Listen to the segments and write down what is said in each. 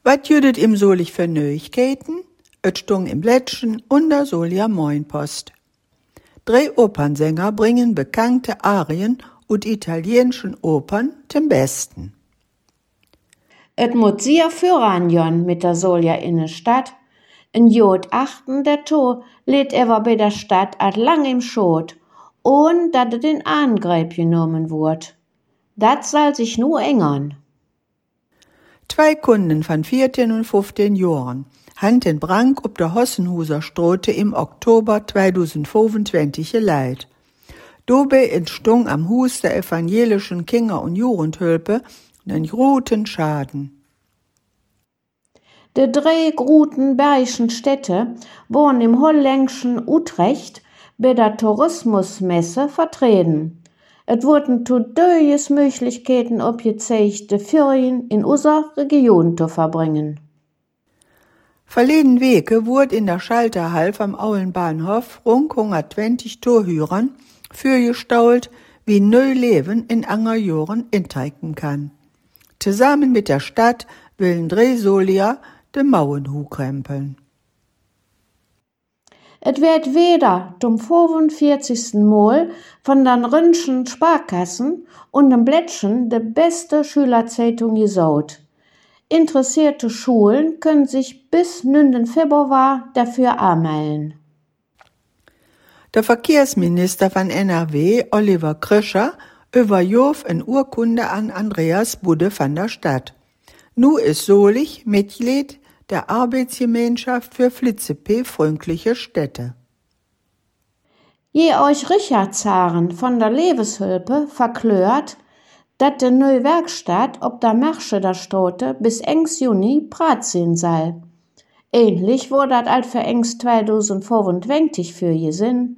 Wat jüdet im Solich für Neuigkeiten? Et stung im Blättchen und der Solia Moinpost. 3 Opernsänger bringen bekannte Arien und italienischen Opern zum Besten. Et mut sehr voranjon mit der Solja in der Stadt. In Jod 8. der To lädt ewer bei der Stadt at lang im Schot, ohn dat et in Angreif genommen wurd. Dat soll sich nur ängern. 2 Kunden von 14 und 15 Jahren han den Brand ob der Hossenhuser Strote im Oktober 2025 geleit. Dabei entstung am Hus der evangelischen Kinder- und Jugendhilfe einen großen Schaden. De 3 großen bergischen Städte wurden im holländischen Utrecht bei der Tourismusmesse vertreten. Es wurden tudöjes Möglichkeiten abgezeigt, de Ferien in unserer Region zu verbringen. Verleden Wege wurde in der Schalterhall vom Aulenbahnhof rund 120 Torhürern fürgestaut, wie Neuleben in anger Jahren inteigen kann. Zusammen mit der Stadt willen 3 Solia de Mauen hochkrempeln. Et wird weder zum 45. Mal von den Rhönschen Sparkassen und dem Blättchen de beste Schülerzeitung gesaut. Interessierte Schulen können sich bis 9. Februar dafür anmelden. Der Verkehrsminister von NRW, Oliver Krischer, überjof eine Urkunde an Andreas Budde von der Stadt. Nu ist Solich Mitglied der Arbeitsgemeinschaft für FliZP-freundliche Städte. Je euch Richard Zaren von der Lebenshilfe verklört, dat de neue Werkstatt ob der Märsche der Strote bis engs Juni prat sein soll. Ähnlich wurde dat alt für engs 2025 für je Sinn.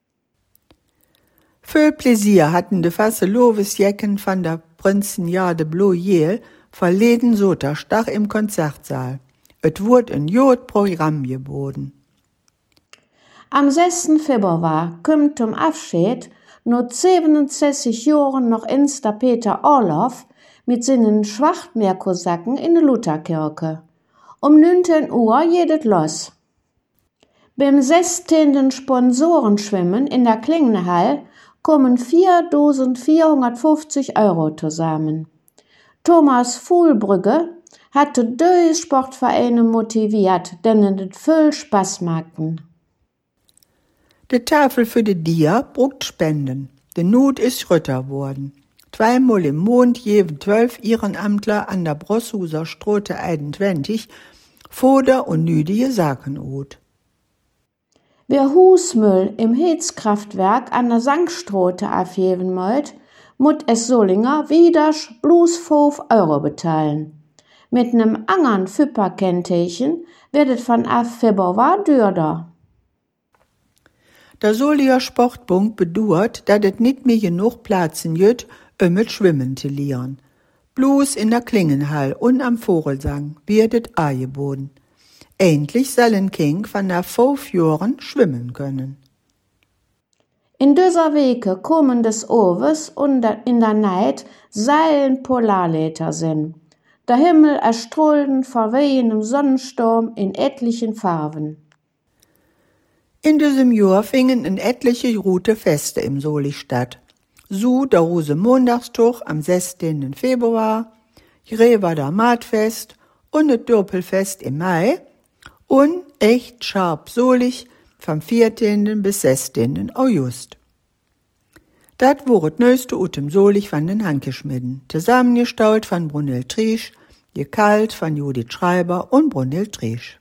Viel Pläsier hatten de Fasseloves-Jecken von der Prinzenjade Bloyel verleden Soterstach im Konzertsaal. Et wurde ein Jodprogramm geboten. Am 6. Februar kommt zum Abschied nur 67 Jahren noch ins der Peter Orloff mit seinen Schwachtmeerkosaken in der Lutherkirche. Um 19 Uhr geht los. Beim 16. Sponsorenschwimmen in der Klingenhall kommen 4.450 € zusammen. Thomas Fuhlbrügge hatte 2 Sportvereine motiviert, denen es viel Spaß machten. Die Tafel für die Dia brucht Spenden. Die Not ist Rütter worden. 2-mal im Monat geben 12 Ehrenamtler an der Broshuser Strote 21 Foder und nüdige Sachen out. Wer Husmüll im Heizkraftwerk an der Sankstrote abgeben möcht, muss es Solinger wieder bloß 5 € bezahlen. Mit nem anderen Füpperkennzeichen wird es von ab Februar dürder. Der Solier Sportbund bedauert, dass es nicht mehr genug Plätze gibt, mit Schwimmen zu lernen. Bloß in der Klingenhall und am Vogelsang wird es angeboten. Endlich sollen Kinder von nach 5 Jahren schwimmen können. In dieser Woche kommen des Oves und in der Nacht seilen Polarläter sind. Der Himmel erstrahlt vor wehendem Sonnensturm in etlichen Farben. In diesem Jahr fingen in etliche Route Feste im Solich statt. So der Rosenmontagstuch am 16. Februar, Grevader Matfest und das Doppelfest im Mai und echt scharf Solich vom 14. bis 16. August. Das war das neueste Utem Solich von den Hankeschmidden, zusammengestaut von Brunhild Triesch, gekalt von Judith Schreiber und Brunhild Triesch.